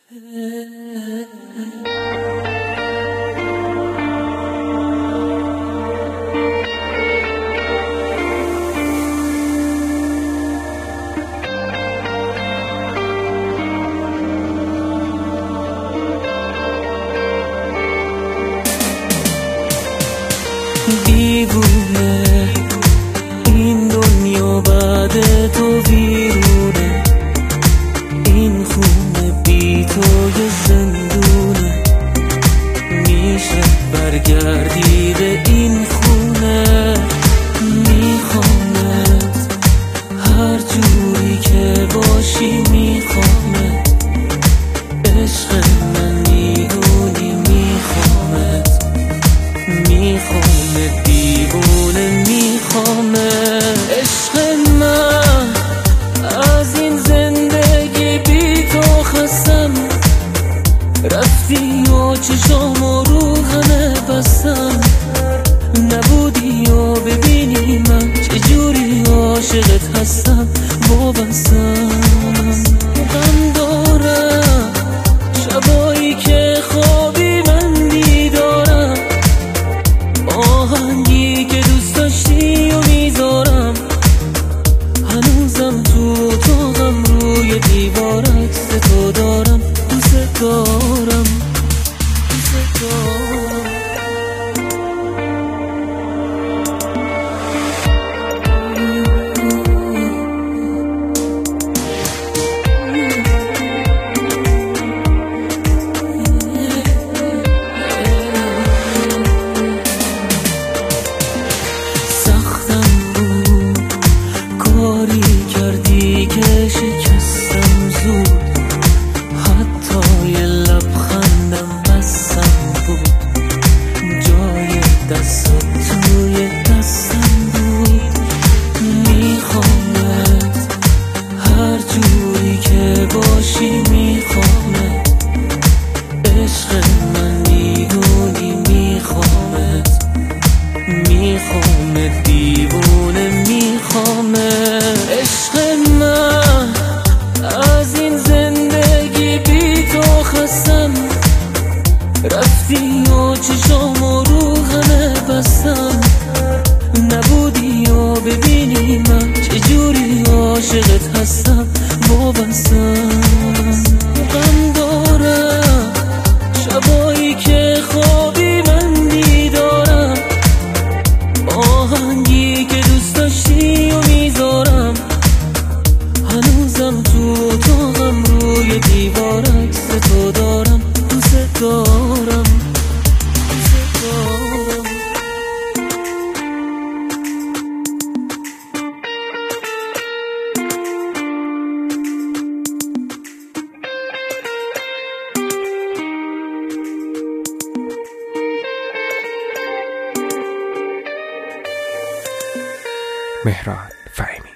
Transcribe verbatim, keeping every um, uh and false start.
دیوونه این دنیا بعد تو ویرونه، این خونه بی تو یه زندونه. میشه برگردی به این خونه؟ میخوامت هر جوری که باشی، میخوامت عشق من، میدونی میخوامت، میخوامت دیوونه، میخوامت عشق من. از این زندگی بی تو خستم، رفتی و چشامو رو همه بستم. نبودی و ببینی من چجوری عاشقت هستم، وابستم. غم دارم شبایی که خوابی من بیدارم، آهنگی که دوست داشتی و میذارم. هنوزم تو اتاقم روی دیوار عکس تو دارم. دوست دارم، دوست دارم. شکستم زود، حتی یه لبخندم بسم بود. جای دستت توی دستم بود. میخوامت هر جوری که باشی، میخوامت عشق من، میدونی میخوامت، میخوامت دیوونه، میخوامت عشق من. از این زندگی بی تو خستم، رفتی و چشامو رو همه بستم. نبودی و ببینی من چجوری عاشقت هستم، وابستم. غم دارم شبایی که خوابی من بیدارم، آهنگی که دوست داشتی و میذارم. هنوزم تو اتاقم روی دیوار عکس تو دارم. دوست دارم، دوست دارم. مهران فهیمی.